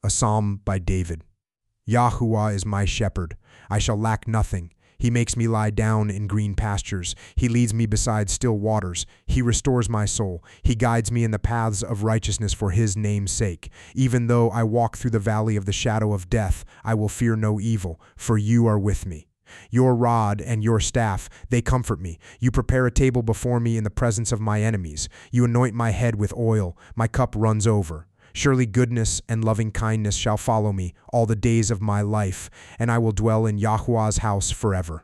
A psalm by David. Yahuwah is my shepherd. I shall lack nothing. He makes me lie down in green pastures. He leads me beside still waters. He restores my soul. He guides me in the paths of righteousness for his name's sake. Even though I walk through the valley of the shadow of death, I will fear no evil, for you are with me. Your rod and your staff, they comfort me. You prepare a table before me in the presence of my enemies. You anoint my head with oil. My cup runs over. Surely goodness and loving kindness shall follow me all the days of my life, and I will dwell in Yahuwah's house forever.